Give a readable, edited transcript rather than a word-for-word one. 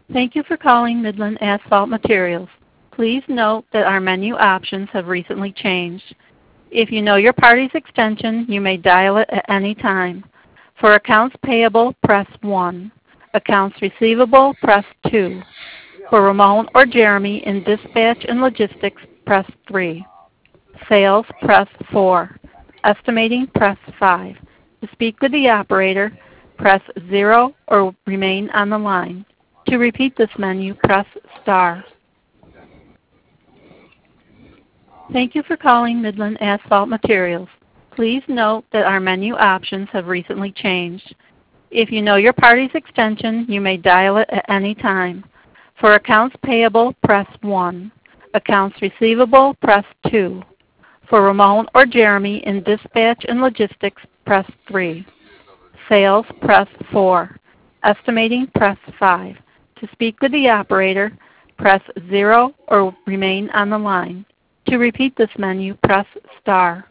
Thank you for calling Midland Asphalt Materials. Please note that our menu options have recently changed. If you know your party's extension, you may dial it at any time. For accounts payable, press 1. Accounts receivable, press 2. For Ramon or Jeremy in dispatch and logistics, press 3. Sales, press 4. Estimating, press 5. To speak with the operator, press 0 or remain on the line. To repeat this menu, press star. Thank you for calling Midland Asphalt Materials. Please note that our menu options have recently changed. If you know your party's extension, you may dial it at any time. For accounts payable, press 1. Accounts receivable, press 2. For Ramon or Jeremy in dispatch and logistics, press 3. Sales, press 4. Estimating, press 5. To speak with the operator, press 0 or remain on the line. To repeat this menu, press star.